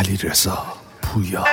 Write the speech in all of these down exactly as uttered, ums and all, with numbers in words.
علیرضا پویا.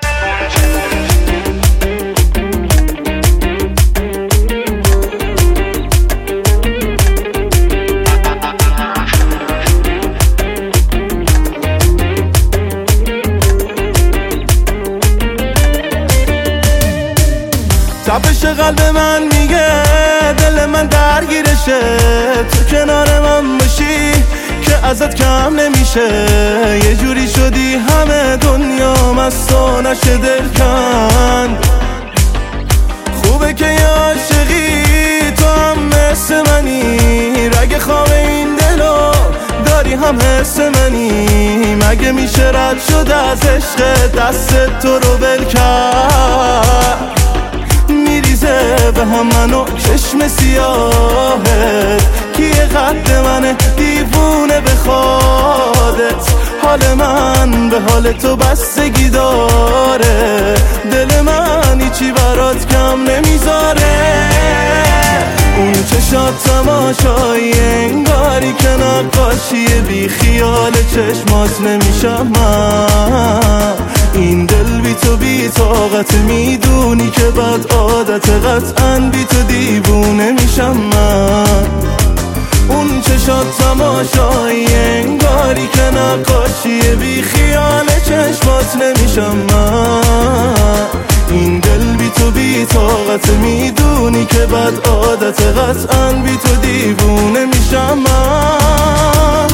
تپش قلب من میگه دل من درگیرشه، تو کنار من باشی که ازت کم نمیشه. یه جوری شدی همه دنیا مستو نشه دل کن. خوبه که یه عاشقی تو هم مثل منی، رگ خواب این دلو داری هم حس منی. مگه میشه رد شد از عشق دست تو رو ول کرد؟ میریزه به هم منو چشم سیاهت، کیه قد منه دیوونه بخوادت. حال من به حال تو بستگی داره، دل من هیچی برات کم نمیذاره. اون چشات تماشایی انگاری که نقاشی، بی خیال چشمات نمیشم من. این دل بی تو بی طاقت، میدونی که بد عادت، قطعاً بی تو دیوونه میشم من. اون چشات تماشایی انگاری که نقاشی، بی خیال چشمات نمیشم من. این دل بی تو بی طاقت، میدونی که بد عادت، قطعاً بی تو دیوونه میشم من.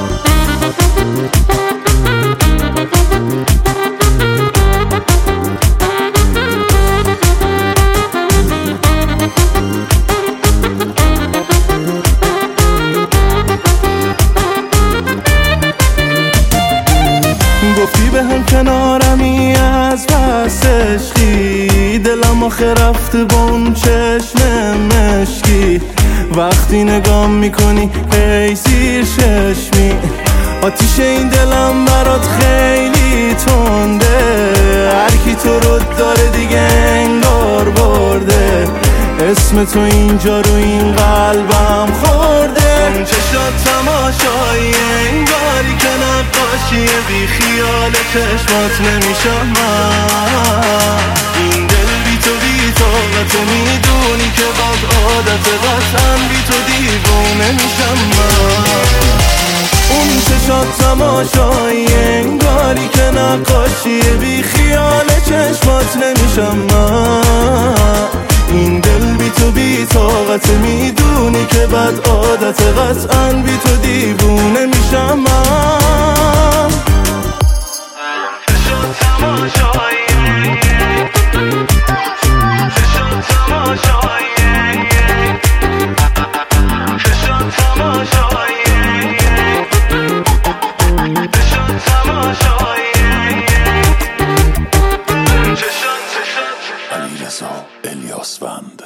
گفتی به هم کنارمی از پس عشقی، دلم آخه رفته با اون چشم مشکی. وقتی نگام میکنی هی زیر چشمی، آتیش این دلم برات خیلی تنده. هرکی تو رو داره دیگه انگار برده، اسم تو اینجا رو این قلبم خورده. اون چشات تماشایی انگاری که نقاشی، بی خیال چشمات نمیشم من. این دل بی تو بی طاقت، میدونی که بد عادت، قطعاً بی تو دیوونه میشم من. اون چشات تماشایی انگاری که نقاشی، بی خیال چشمات نمیشم من. این دل بی تو بی طاقت، میدونی که بد عادت، قطعاً بی تو دیوونه میشم من. چشات تماشایی، چشات تماشایی، چشات تماشایی، چشات تماشایی، چشات چشات. علیرضا الیاسفند.